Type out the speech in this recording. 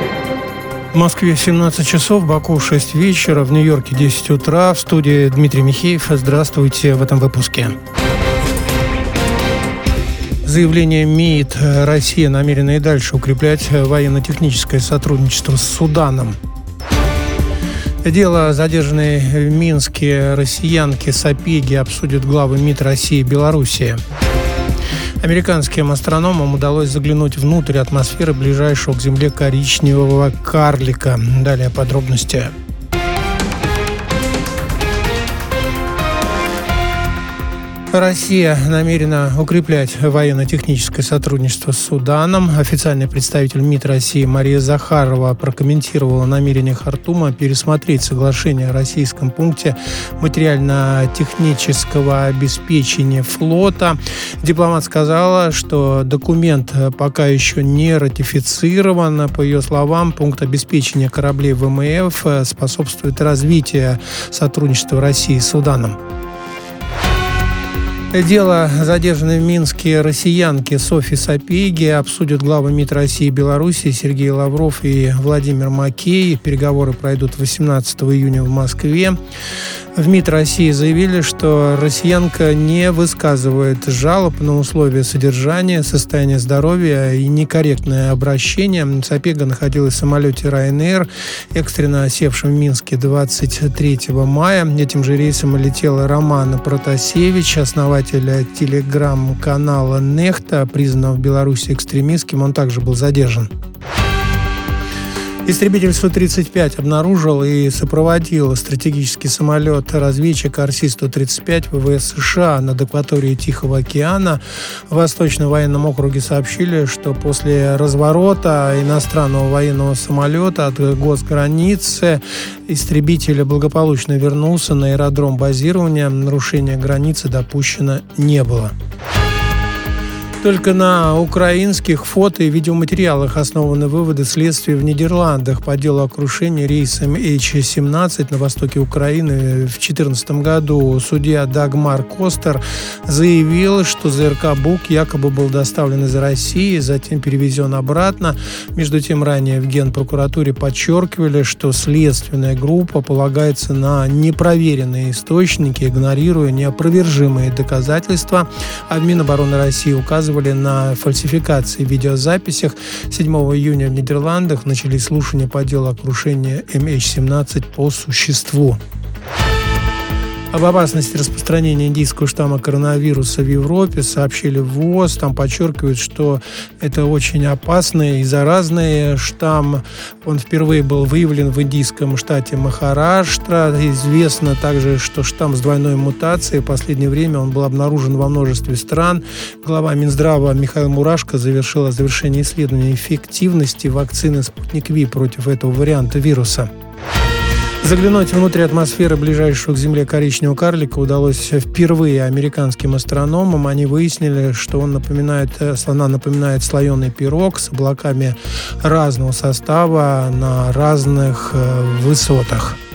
В Москве 17 часов, в Баку 6 вечера, в Нью-Йорке 10 утра. В студии Дмитрий Михеев. Здравствуйте в этом выпуске. Заявление МИД: Россия намерена и дальше укреплять военно-техническое сотрудничество с Суданом. Дело задержанной в Минске россиянки Сапеги обсудят главы МИД России и Белоруссии. Американским астрономам удалось заглянуть внутрь атмосферы ближайшего к Земле коричневого карлика. Далее подробности. Россия намерена укреплять военно-техническое сотрудничество с Суданом. Официальный представитель МИД России Мария Захарова прокомментировала намерение Хартума пересмотреть соглашение о российском пункте материально-технического обеспечения флота. Дипломат сказала, что документ пока еще не ратифицирован. По ее словам, пункт обеспечения кораблей ВМФ способствует развитию сотрудничества России с Суданом. Дело задержанной в Минске россиянки Софьи Сапеги обсудят главы МИД России и Белоруссии Сергей Лавров и Владимир Макей. Переговоры пройдут 18 июня в Москве. В МИД России заявили, что россиянка не высказывает жалоб на условия содержания, состояние здоровья и некорректное обращение. Сапега находилась в самолете Ryanair, экстренно севшем в Минске 23 мая. Этим же рейсом летела Роман Протасевич, основатель телеграм-канала «Нехта», признанного в Беларуси экстремистским. Он также был задержан. Истребитель Су-35 обнаружил и сопроводил стратегический самолет-разведчик Ар-135 ВВС США над акваторией Тихого океана. В Восточном военном округе сообщили, что после разворота иностранного военного самолета от госграницы истребитель благополучно вернулся на аэродром базирования. Нарушения границы допущено не было. Только на украинских фото и видеоматериалах основаны выводы следствия в Нидерландах по делу о крушении рейса MH17 на востоке Украины в 2014 году. Судья Дагмар Костер заявил, что ЗРК «Бук» якобы был доставлен из России, затем перевезен обратно. Между тем, ранее в Генпрокуратуре подчеркивали, что следственная группа полагается на непроверенные источники, игнорируя неопровержимые доказательства. А в Минобороны России указывали на фальсификации в видеозаписях. 7 июня в Нидерландах начались слушания по делу о крушении MH17 по существу. Об опасности распространения индийского штамма коронавируса в Европе сообщили в ВОЗ. Там подчеркивают, что это очень опасный и заразный штамм. Он впервые был выявлен в индийском штате Махараштра. Известно также, что штамм с двойной мутацией. В последнее время он был обнаружен во множестве стран. Глава Минздрава Михаил Мурашко завершил завершение исследования эффективности вакцины «Спутник Ви» против этого варианта вируса. Заглянуть внутрь атмосферы ближайшего к Земле коричневого карлика удалось впервые американским астрономам. Они выяснили, что она напоминает слоеный пирог с облаками разного состава на разных высотах.